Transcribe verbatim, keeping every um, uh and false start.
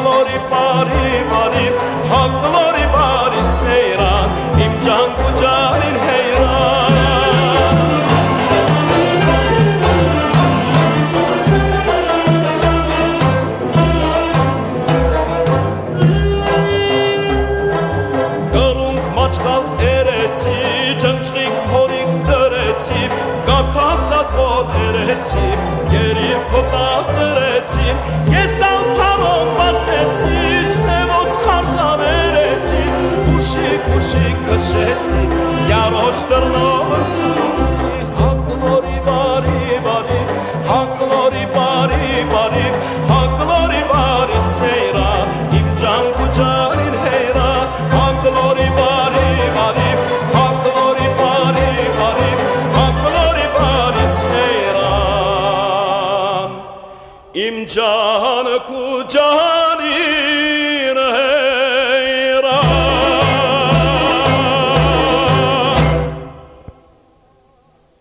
Haklori bari bari, haklori bari seyran, imcan kucanin heyran. Գրունք մաչկալ երեցի, ճնճղիկ հորիկ դրեցի, կակավսատ որ երեցի, գերիր կոտաղ դրեցի, ես ամպարոն բասմեցի, սևոց խարզան երեցի, ուշիկ ուշիկ կշեցի, յարոչ դրնով ընցուցի, հակլորի բարի բարի, հակլորի բարի բարի, հակլորի բարի սեյրան, իմ ջանք ու ջանին հեյրան, հակլորի բարի բարի, հակլորի բարի բարի, հակլորի բարի սեյրան, իմ ջանք ու ջանին